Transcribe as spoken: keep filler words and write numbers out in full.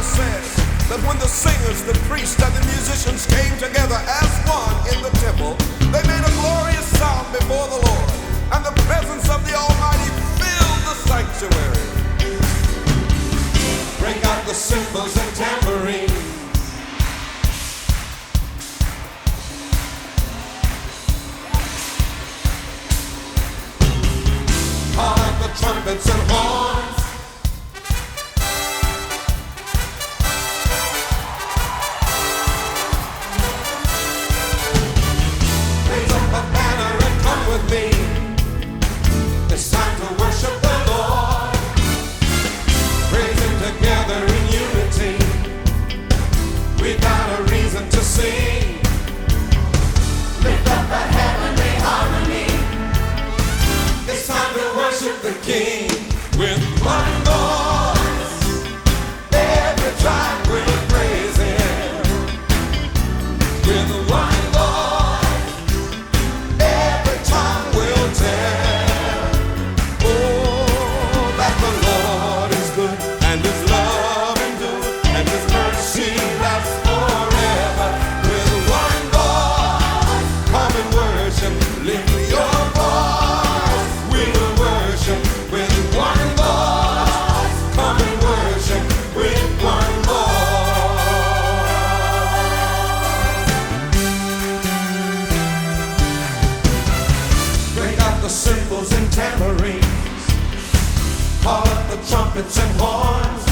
says that when the singers, the priests, and the musicians came together as one in the temple, they made a glorious sound before the Lord, and the presence of the Almighty filled the sanctuary. Break out the cymbals and tambourines. Call out the trumpets and horns. Raise up a banner and come with me. It's time to worship the Lord. Praise Him together in unity. We got a reason to sing. Lift up a heavenly harmony. It's time to worship the King with one voice. Every tribe will praise Him with one voice. Every tongue will tell, oh, that the Lord is good and His love endures and His mercy lasts forever. With one voice, come and worship, lift your voice. We'll worship with one voice. Come and worship with one voice. Break out the cymbals and tambourines. Call up the trumpets and horns.